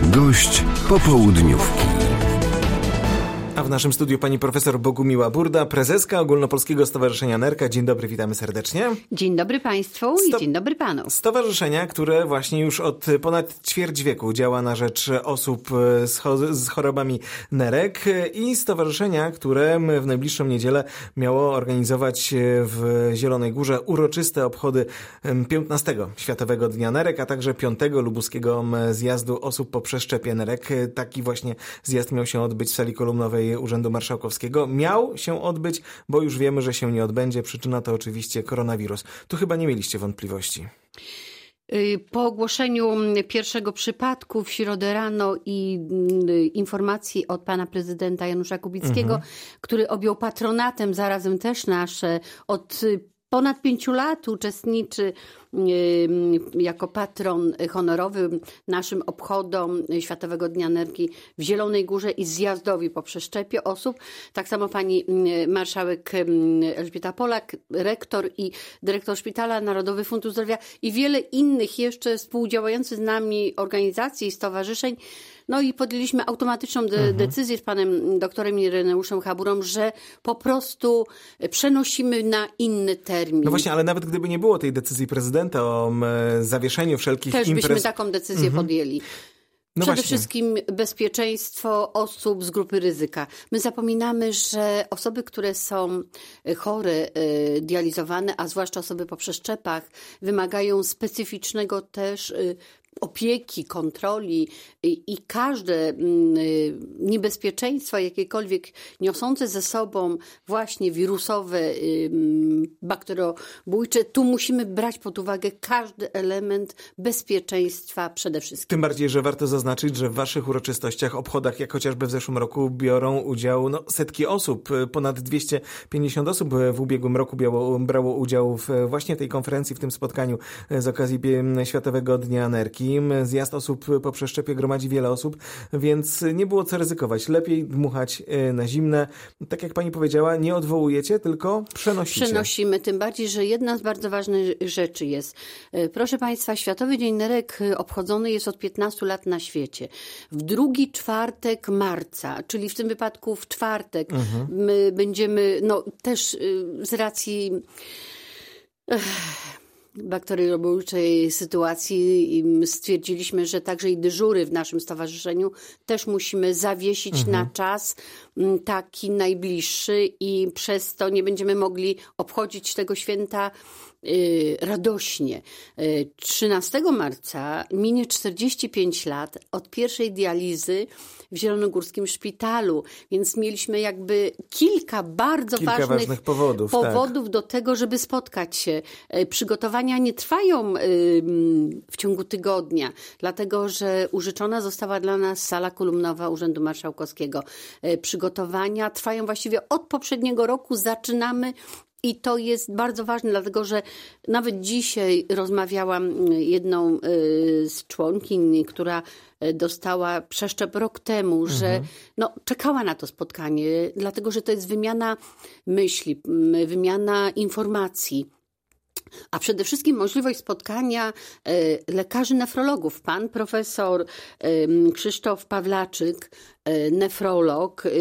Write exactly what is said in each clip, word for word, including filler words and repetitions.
Gość popołudniówki. A w naszym studiu pani profesor Bogumiła Burda, prezeska Ogólnopolskiego Stowarzyszenia Nerka. Dzień dobry, witamy serdecznie. Dzień dobry państwu i Sto- dzień dobry panu. Stowarzyszenia, które właśnie już od ponad ćwierć wieku działa na rzecz osób z, cho- z chorobami nerek i stowarzyszenia, które w najbliższą niedzielę miało organizować w Zielonej Górze uroczyste obchody piętnastego Światowego Dnia Nerek, a także piątego Lubuskiego Zjazdu Osób po Przeszczepie Nerek. Taki właśnie zjazd miał się odbyć w sali kolumnowej Urzędu Marszałkowskiego. Miał się odbyć, bo już wiemy, że się nie odbędzie. Przyczyna to oczywiście koronawirus. Tu chyba nie mieliście wątpliwości. Po ogłoszeniu pierwszego przypadku w środę rano i informacji od pana prezydenta Janusza Kubickiego, mhm. który objął patronatem zarazem też nasze od ponad pięciu lat uczestniczy jako patron honorowy naszym obchodom Światowego Dnia Nerki w Zielonej Górze i zjazdowi po przeszczepie osób. Tak samo pani marszałek Elżbieta Polak, rektor i dyrektor Szpitala Narodowy Fundusz Zdrowia i wiele innych jeszcze współdziałających z nami organizacji i stowarzyszeń. No i podjęliśmy automatyczną de- mhm. decyzję z panem doktorem Ireneuszem Haburą, że po prostu przenosimy na inny termin. No właśnie, ale nawet gdyby nie było tej decyzji prezydenta o zawieszeniu wszelkich Też imprez... Też byśmy taką decyzję mhm. podjęli. No Przede właśnie. wszystkim bezpieczeństwo osób z grupy ryzyka. My zapominamy, że osoby, które są chore, dializowane, a zwłaszcza osoby po przeszczepach, wymagają specyficznego też opieki, kontroli i, i każde niebezpieczeństwa, jakiekolwiek niosące ze sobą właśnie wirusowe, bakteriobójcze, tu musimy brać pod uwagę każdy element bezpieczeństwa przede wszystkim. Tym bardziej, że warto zaznaczyć, że w waszych uroczystościach, obchodach, jak chociażby w zeszłym roku, biorą udział no, setki osób. Ponad dwieście pięćdziesiąt osób w ubiegłym roku biało, brało udział w właśnie tej konferencji, w tym spotkaniu z okazji Światowego Dnia Nerki. Zjazd osób po przeszczepie gromadzi wiele osób, więc nie było co ryzykować. Lepiej dmuchać na zimne. Tak jak pani powiedziała, nie odwołujecie, tylko przenosicie. Przenosimy, tym bardziej, że jedna z bardzo ważnych rzeczy jest. Proszę państwa, Światowy Dzień Nerek obchodzony jest od piętnastu lat na świecie. W drugi czwartek marca, czyli w tym wypadku w czwartek, mhm. my będziemy, no też z racji... Ech, bakteriobójczej sytuacji stwierdziliśmy, że także i dyżury w naszym stowarzyszeniu też musimy zawiesić mhm. na czas taki najbliższy i przez to nie będziemy mogli obchodzić tego święta radośnie. trzynastego marca minie czterdzieści pięć lat od pierwszej dializy w Zielonogórskim Szpitalu, więc mieliśmy jakby kilka bardzo kilka ważnych, ważnych powodów, powodów tak. do tego, żeby spotkać się. Przygotowania nie trwają w ciągu tygodnia, dlatego że użyczona została dla nas sala kolumnowa Urzędu Marszałkowskiego. Przygotowania trwają właściwie od poprzedniego roku. Zaczynamy i to jest bardzo ważne, dlatego że nawet dzisiaj rozmawiałam jedną z członkiń, która dostała przeszczep rok temu, mhm. że no, czekała na to spotkanie, dlatego że to jest wymiana myśli, wymiana informacji. A przede wszystkim możliwość spotkania e, lekarzy nefrologów. Pan profesor e, Krzysztof Pawlaczyk, e, nefrolog, e,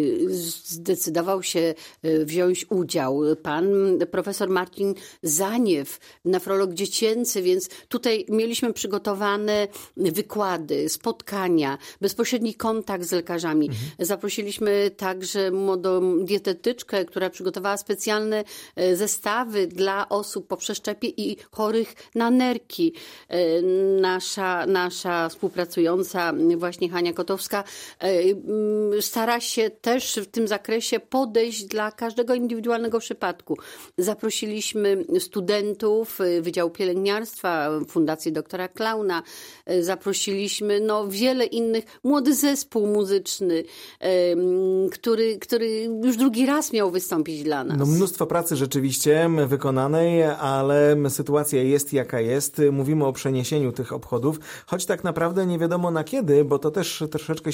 zdecydował się wziąć udział. Pan profesor Marcin Zaniew, nefrolog dziecięcy, więc tutaj mieliśmy przygotowane wykłady, spotkania, bezpośredni kontakt z lekarzami. Mhm. Zaprosiliśmy także młodą dietetyczkę, która przygotowała specjalne zestawy dla osób po przeszczepie i chorych na nerki. Nasza, nasza współpracująca właśnie Hania Kotowska stara się też w tym zakresie podejść dla każdego indywidualnego przypadku. Zaprosiliśmy studentów Wydziału Pielęgniarstwa, Fundacji Doktora Klauna. Zaprosiliśmy no, wiele innych, młody zespół muzyczny, który, który już drugi raz miał wystąpić dla nas. No, mnóstwo pracy rzeczywiście wykonanej, ale sytuacja jest jaka jest. Mówimy o przeniesieniu tych obchodów, choć tak naprawdę nie wiadomo na kiedy, bo to też troszeczkę się komplikuje.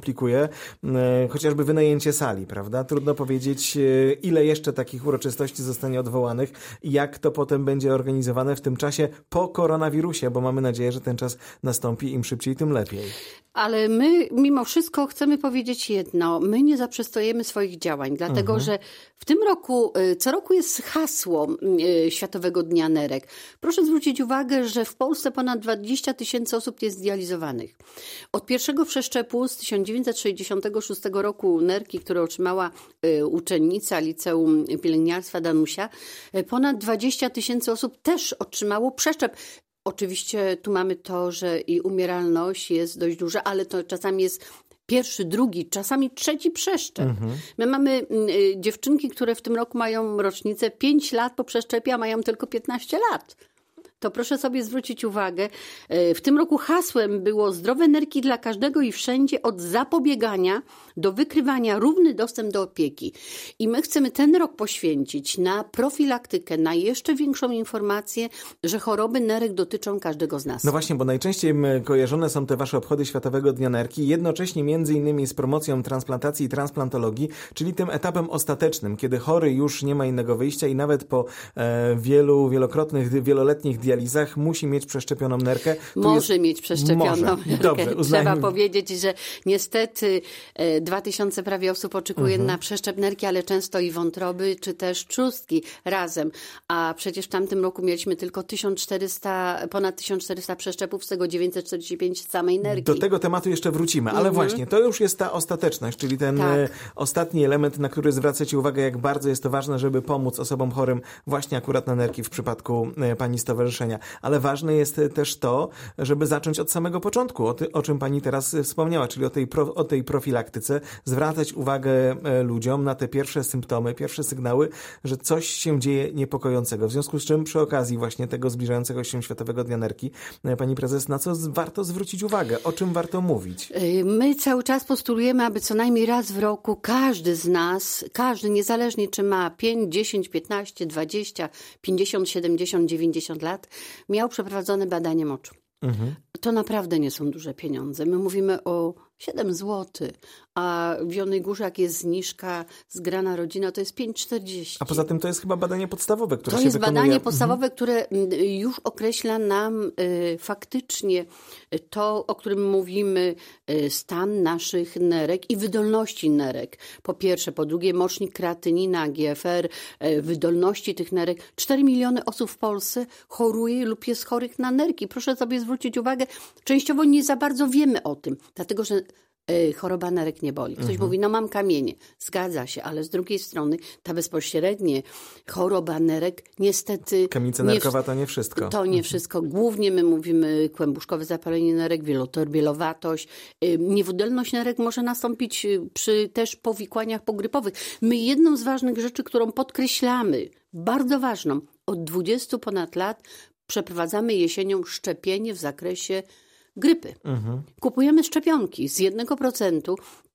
komplikuje. Chociażby wynajęcie sali, prawda? Trudno powiedzieć, ile jeszcze takich uroczystości zostanie odwołanych i jak to potem będzie organizowane w tym czasie po koronawirusie, bo mamy nadzieję, że ten czas nastąpi im szybciej, tym lepiej. Ale my mimo wszystko chcemy powiedzieć jedno. My nie zaprzestojemy swoich działań, dlatego mhm. że w tym roku, co roku jest hasło Światowego Dnia Nerek. Proszę zwrócić uwagę, że w Polsce ponad dwadzieścia tysięcy osób jest dializowanych. Od pierwszego przeszczepu z tysiąc dziewięćset sześćdziesiątego szóstego roku nerki, które otrzymała uczennica Liceum Pielęgniarstwa Danusia, ponad dwadzieścia tysięcy osób też otrzymało przeszczep. Oczywiście tu mamy to, że i umieralność jest dość duża, ale to czasami jest pierwszy, drugi, czasami trzeci przeszczep. Mhm. My mamy y, dziewczynki, które w tym roku mają rocznicę pięć lat po przeszczepie, a mają tylko piętnaście lat. To proszę sobie zwrócić uwagę, w tym roku hasłem było zdrowe nerki dla każdego i wszędzie, od zapobiegania do wykrywania, równy dostęp do opieki. I my chcemy ten rok poświęcić na profilaktykę, na jeszcze większą informację, że choroby nerek dotyczą każdego z nas. No właśnie, bo najczęściej kojarzone są te wasze obchody Światowego Dnia Nerki, jednocześnie między innymi z promocją transplantacji i transplantologii, czyli tym etapem ostatecznym, kiedy chory już nie ma innego wyjścia i nawet po e, wielu, wielokrotnych, wieloletnich dializach musi mieć przeszczepioną nerkę. Tu Może jest... mieć przeszczepioną Może. nerkę. Dobrze, uznajmy... Trzeba powiedzieć, że niestety e, dwa tysiące prawie osób oczekuje mhm. na przeszczep nerki, ale często i wątroby, czy też trzustki razem. A przecież w tamtym roku mieliśmy tylko tysiąc czterysta, ponad tysiąc czterysta przeszczepów, z tego dziewięćset czterdzieści pięć samej nerki. Do tego tematu jeszcze wrócimy, ale mhm. właśnie, to już jest ta ostateczność, czyli ten tak. ostatni element, na który zwracacie uwagę, jak bardzo jest to ważne, żeby pomóc osobom chorym właśnie akurat na nerki w przypadku pani stowarzyszenia. Ale ważne jest też to, żeby zacząć od samego początku, o, ty, o czym pani teraz wspomniała, czyli o tej, pro, o tej profilaktyce, zwracać uwagę ludziom na te pierwsze symptomy, pierwsze sygnały, że coś się dzieje niepokojącego. W związku z czym przy okazji właśnie tego zbliżającego się Światowego Dnia Nerki, pani prezes, na co warto zwrócić uwagę? O czym warto mówić? My cały czas postulujemy, aby co najmniej raz w roku każdy z nas, każdy, niezależnie czy ma pięć, dziesięć, piętnaście, dwadzieścia, pięćdziesiąt, siedemdziesiąt, dziewięćdziesiąt lat, miał przeprowadzone badanie moczu. Mhm. To naprawdę nie są duże pieniądze. My mówimy o siedem złotych, a w Zielonej Górze, jak jest zniżka, zgrana rodzina, to jest pięć czterdzieści. A poza tym to jest chyba badanie podstawowe, które to się jest wykonuje. badanie podstawowe, mhm. które już określa nam y, faktycznie to, o którym mówimy, y, stan naszych nerek i wydolności nerek. Po pierwsze, po drugie mocznik, kreatynina, G F R, y, wydolności tych nerek. cztery miliony osób w Polsce choruje lub jest chorych na nerki. Proszę sobie zwrócić uwagę, częściowo nie za bardzo wiemy o tym, dlatego że choroba nerek nie boli. Ktoś mhm. mówi, no mam kamienie. Zgadza się, ale z drugiej strony ta bezpośrednie choroba nerek niestety... Kamienica nerkowa to nie wszystko. To nie wszystko. Głównie my mówimy kłębuszkowe zapalenie nerek, wielotorbielowatość. Niewydolność nerek może nastąpić przy też powikłaniach pogrypowych. My jedną z ważnych rzeczy, którą podkreślamy, bardzo ważną, od dwudziestu ponad lat przeprowadzamy jesienią szczepienie w zakresie grypy. Mhm. Kupujemy szczepionki z jednego procenta.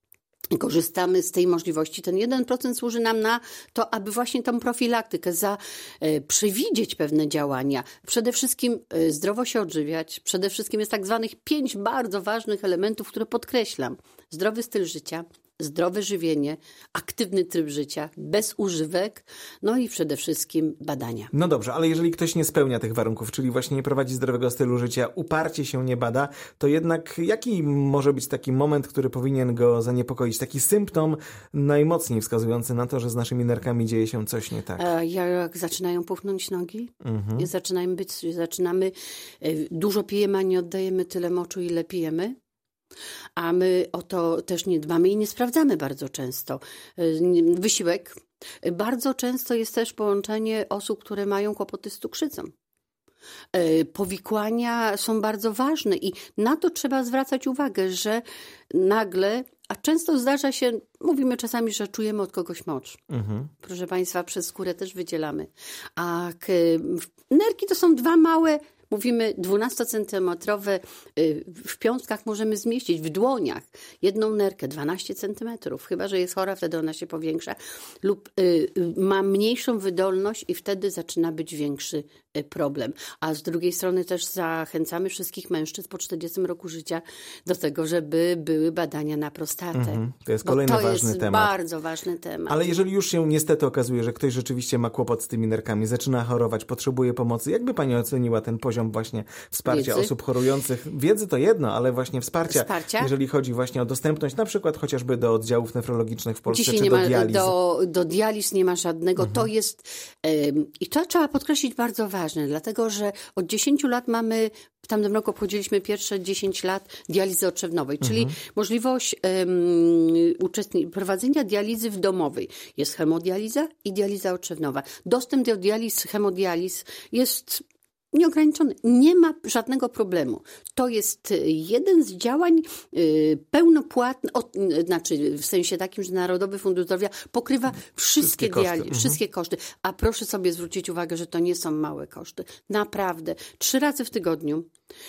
Korzystamy z tej możliwości. Ten jeden procent służy nam na to, aby właśnie tą profilaktykę, za, e, przewidzieć pewne działania. Przede wszystkim e, zdrowo się odżywiać. Przede wszystkim jest tak zwanych pięć bardzo ważnych elementów, które podkreślam. Zdrowy styl życia, zdrowe żywienie, aktywny tryb życia, bez używek, no i przede wszystkim badania. No dobrze, ale jeżeli ktoś nie spełnia tych warunków, czyli właśnie nie prowadzi zdrowego stylu życia, uparcie się nie bada, to jednak jaki może być taki moment, który powinien go zaniepokoić? Taki symptom najmocniej wskazujący na to, że z naszymi nerkami dzieje się coś nie tak. A jak zaczynają puchnąć nogi, mhm. zaczynają być, zaczynamy, dużo pijemy, a nie oddajemy tyle moczu, ile pijemy. A my o to też nie dbamy i nie sprawdzamy bardzo często. Wysiłek. Bardzo często jest też połączenie osób, które mają kłopoty z cukrzycą. Powikłania są bardzo ważne i na to trzeba zwracać uwagę, że nagle, a często zdarza się, mówimy czasami, że czujemy od kogoś mocz. Mhm. Proszę Państwa, przez skórę też wydzielamy. A nerki to są dwa małe, mówimy dwunastocentymetrowe, w piątkach możemy zmieścić, w dłoniach. Jedną nerkę, dwanaście centymetrów, chyba że jest chora, wtedy ona się powiększa, lub y, ma mniejszą wydolność i wtedy zaczyna być większy problem. A z drugiej strony też zachęcamy wszystkich mężczyzn po czterdziestym roku życia do tego, żeby były badania na prostatę. Mhm. To jest kolejny Bo to ważny jest temat. bardzo ważny temat. Ale jeżeli już się niestety okazuje, że ktoś rzeczywiście ma kłopot z tymi nerkami, zaczyna chorować, potrzebuje pomocy, jakby pani oceniła ten poziom właśnie wsparcia Wiedzy? osób chorujących? Wiedzy to jedno, ale właśnie wsparcia, Wsparcia? jeżeli chodzi właśnie o dostępność, na przykład chociażby do oddziałów nefrologicznych w Polsce, Dzisiaj czy nie do ma, dializ. do, do dializ nie ma żadnego. Mhm. To jest, ym, i to trzeba podkreślić, bardzo ważne, dlatego że od dziesięciu lat mamy, w tamtym roku obchodziliśmy pierwsze dziesięć lat dializy otrzewnowej, czyli Mhm. możliwość um, uczestni- prowadzenia dializy w domowej. Jest hemodializa i dializa otrzewnowa. Dostęp do dializ, hemodializ jest nieograniczony. Nie ma żadnego problemu. To jest jeden z działań y, pełnopłatnych, znaczy w sensie takim, że Narodowy Fundusz Zdrowia pokrywa wszystkie, Wszystkie koszty. dializy, Mhm. wszystkie koszty. A proszę sobie zwrócić uwagę, że to nie są małe koszty. Naprawdę. Trzy razy w tygodniu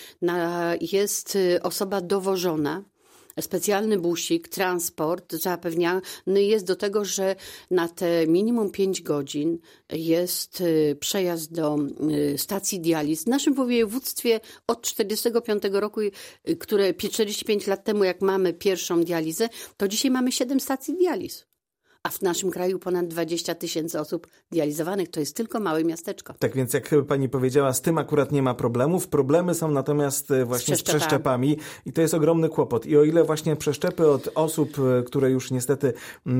na, jest y, osoba dowożona. Specjalny busik, transport zapewniany jest do tego, że na te minimum pięć godzin jest przejazd do stacji dializ. W naszym województwie od czterdziestego piątego roku, które czterdzieści pięć lat temu, jak mamy pierwszą dializę, to dzisiaj mamy siedem stacji dializ. A w naszym kraju ponad dwadzieścia tysięcy osób dializowanych. To jest tylko małe miasteczko. Tak więc jak pani powiedziała, z tym akurat nie ma problemów. Problemy są natomiast właśnie z, z przeszczepami i to jest ogromny kłopot. I o ile właśnie przeszczepy od osób, które już niestety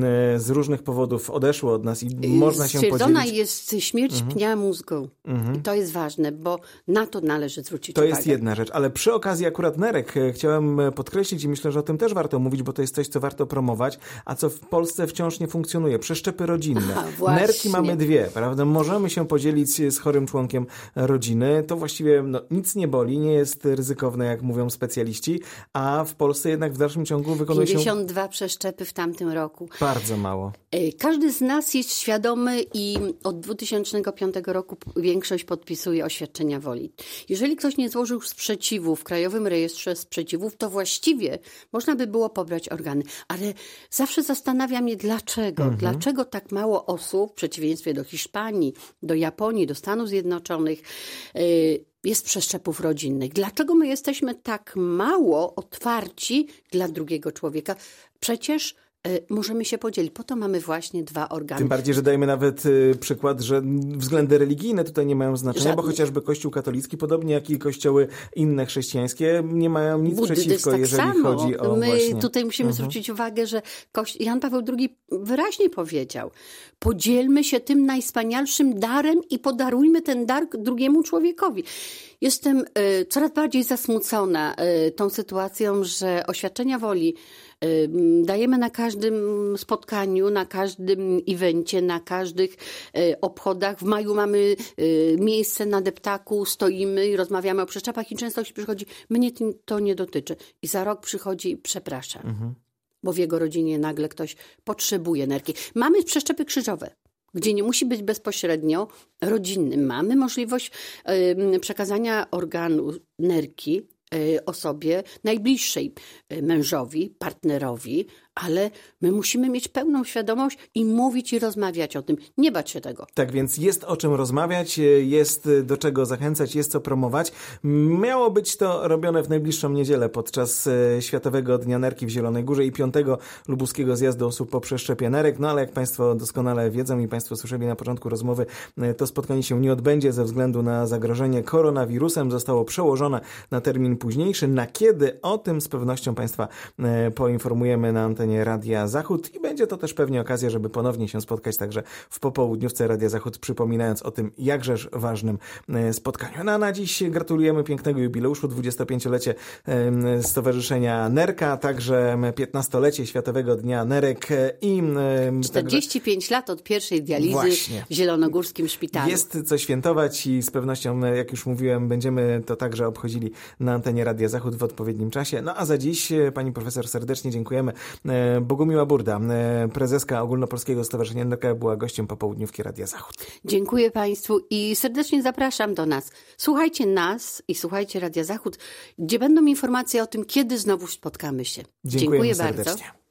z różnych powodów odeszły od nas i można się podzielić. Stwierdzona jest śmierć mhm. pnia mózgu. Mhm. I to jest ważne, bo na to należy zwrócić to uwagę. To jest jedna rzecz, ale przy okazji akurat nerek chciałem podkreślić i myślę, że o tym też warto mówić, bo to jest coś, co warto promować, a co w Polsce wciąż nie funkcjonuje. Przeszczepy rodzinne. Aha, nerki mamy dwie, prawda? Możemy się podzielić z chorym członkiem rodziny. To właściwie no, nic nie boli, nie jest ryzykowne, jak mówią specjaliści, a w Polsce jednak w dalszym ciągu wykonuje się... pięćdziesiąt dwa przeszczepy w tamtym roku. Bardzo mało. Każdy z nas jest świadomy i od dwa tysiące piątego roku większość podpisuje oświadczenia woli. Jeżeli ktoś nie złożył sprzeciwu w Krajowym Rejestrze Sprzeciwów, to właściwie można by było pobrać organy. Ale zawsze zastanawia mnie, dlaczego? Mhm. Dlaczego tak mało osób, w przeciwieństwie do Hiszpanii, do Japonii, do Stanów Zjednoczonych, yy, jest przeszczepów rodzinnych? Dlaczego my jesteśmy tak mało otwarci dla drugiego człowieka? Przecież możemy się podzielić. Po to mamy właśnie dwa organy. Tym bardziej, że dajemy nawet y, przykład, że względy religijne tutaj nie mają znaczenia, Żadnych. Bo chociażby Kościół katolicki, podobnie jak i kościoły inne chrześcijańskie, nie mają nic Buddyzm przeciwko, tak jeżeli samo. chodzi o My właśnie... tutaj musimy mhm. zwrócić uwagę, że Kości- Jan Paweł drugi wyraźnie powiedział: podzielmy się tym najwspanialszym darem i podarujmy ten dar drugiemu człowiekowi. Jestem y, coraz bardziej zasmucona y, tą sytuacją, że oświadczenia woli dajemy na każdym spotkaniu, na każdym evencie, na każdych obchodach. W maju mamy miejsce na deptaku, stoimy i rozmawiamy o przeszczepach i często ktoś przychodzi, mnie to nie dotyczy. I za rok przychodzi i przeprasza, mhm. bo w jego rodzinie nagle ktoś potrzebuje nerki. Mamy przeszczepy krzyżowe, gdzie nie musi być bezpośrednio rodzinnym. Mamy możliwość przekazania organu nerki osobie najbliższej, mężowi, partnerowi, ale my musimy mieć pełną świadomość i mówić i rozmawiać o tym. Nie bać się tego. Tak więc jest o czym rozmawiać, jest do czego zachęcać, jest co promować. Miało być to robione w najbliższą niedzielę podczas Światowego Dnia Nerki w Zielonej Górze i piątego Lubuskiego Zjazdu Osób po Przeszczepie Nerek. No ale jak Państwo doskonale wiedzą i Państwo słyszeli na początku rozmowy, to spotkanie się nie odbędzie ze względu na zagrożenie koronawirusem. Zostało przełożone na termin późniejszy. Na kiedy? O tym z pewnością Państwa poinformujemy na antenie Radia Zachód i będzie to też pewnie okazja, żeby ponownie się spotkać także w popołudniówce Radia Zachód, przypominając o tym jakżeż ważnym spotkaniu. No a na dziś gratulujemy pięknego jubileuszu, dwudziestopięciolecie Stowarzyszenia Nerka, także piętnastolecie Światowego Dnia Nerek i... czterdzieści pięć także... lat od pierwszej dializy Właśnie. w Zielonogórskim Szpitalu. Jest co świętować i z pewnością, jak już mówiłem, będziemy to także obchodzili na antenie Radia Zachód w odpowiednim czasie. No a za dziś pani profesor serdecznie dziękujemy. Bogumiła Burda, prezeska Ogólnopolskiego Stowarzyszenia Nerka, była gościem popołudniówki Radia Zachód. Dziękuję Państwu i serdecznie zapraszam do nas. Słuchajcie nas i słuchajcie Radia Zachód, gdzie będą informacje o tym, kiedy znowu spotkamy się. Dziękujemy Dziękuję serdecznie. bardzo.